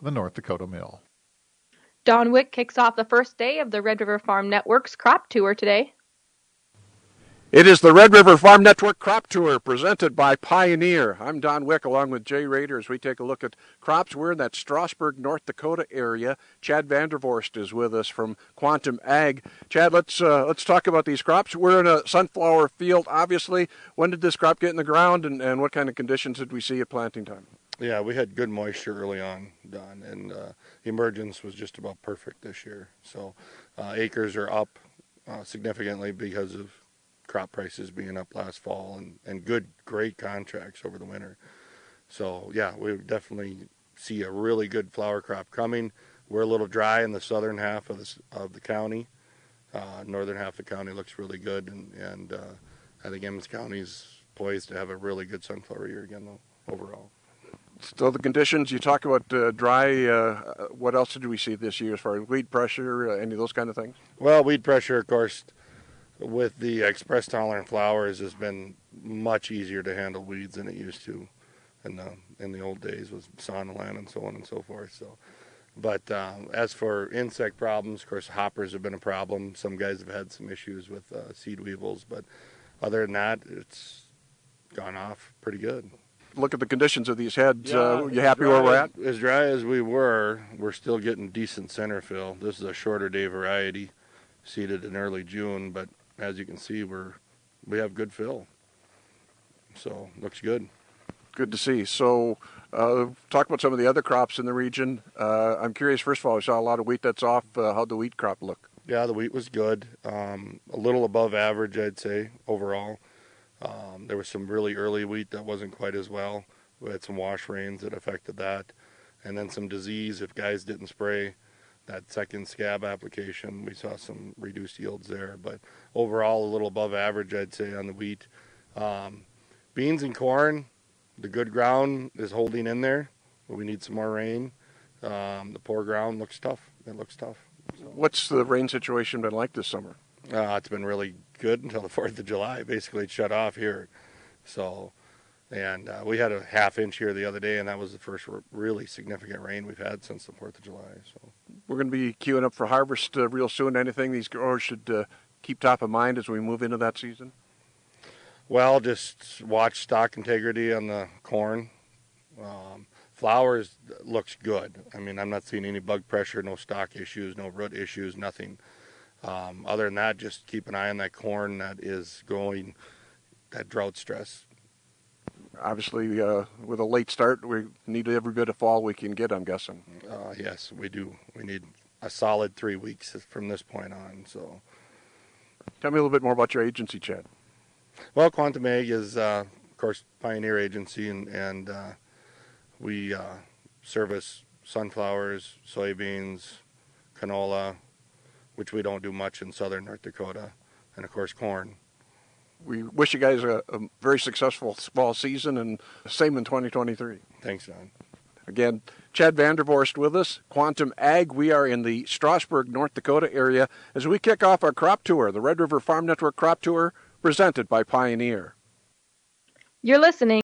the North Dakota mill. Don Wick kicks off the first day of the Red River Farm Network's crop tour today. It is the Red River Farm Network Crop Tour presented by Pioneer. I'm Don Wick along with Jay Rader as we take a look at crops. We're in that Strasburg, North Dakota area. Chad Vandervorst is with us from Quantum Ag. Chad, let's talk about these crops. We're in a sunflower field, obviously. When did this crop get in the ground and what kind of conditions did we see at planting time? Yeah, we had good moisture early on, Don, and emergence was just about perfect this year. So acres are up significantly because of crop prices being up last fall and great contracts over the winter. So yeah, we definitely see a really good flower crop coming. We're a little dry in the southern half of the county. Northern half of the county looks really good, and I think Emmons County is poised to have a really good sunflower year again, though, overall. So the conditions, you talk about dry, what else did we see this year as far as weed pressure, any of those kind of things? Well, weed pressure, of course, with the express tolerant flowers has been much easier to handle weeds than it used to in the old days with sonalan and so on and so forth. So, but as for insect problems, of course, hoppers have been a problem. Some guys have had some issues with seed weevils, but other than that, it's gone off pretty good. Look at the conditions of these heads. You happy where we're at? As dry as we're still getting decent center fill. This is a shorter day variety, seeded in early June, but as you can see, we have good fill. So looks good. Good to see. So talk about some of the other crops in the region. I'm curious, first of all, I saw a lot of wheat that's off. How'd the wheat crop look? Yeah, the wheat was good. A little above average, I'd say, overall. There was some really early wheat that wasn't quite as well. We had some wash rains that affected that. And then some disease, if guys didn't spray that second scab application, we saw some reduced yields there. But overall, a little above average, I'd say, on the wheat. Beans and corn, the good ground is holding in there, but we need some more rain. The poor ground looks tough. It looks tough. So. What's the rain situation been like this summer? It's been really good until the 4th of July. Basically, it shut off here. So, and we had a half inch here the other day, and that was the first really significant rain we've had since the 4th of July. So we're going to be queuing up for harvest real soon. Anything these growers should keep top of mind as we move into that season? Well, just watch stock integrity on the corn. Flowers looks good. I mean, I'm not seeing any bug pressure, no stalk issues, no root issues, nothing. Other than that, just keep an eye on that corn that is growing, that drought stress. Obviously, with a late start, we need every bit of fall we can get, I'm guessing. Yes, we do. We need a solid 3 weeks from this point on. So, tell me a little bit more about your agency, Chad. Well, Quantum Ag is, of course, Pioneer agency, and we service sunflowers, soybeans, canola, which we don't do much in southern North Dakota, and of course corn. We wish you guys a very successful fall season, and same in 2023. Thanks, Don. Again, Chad Vandervorst with us, Quantum Ag. We are in the Strasburg, North Dakota area as we kick off our crop tour, the Red River Farm Network Crop Tour, presented by Pioneer. You're listening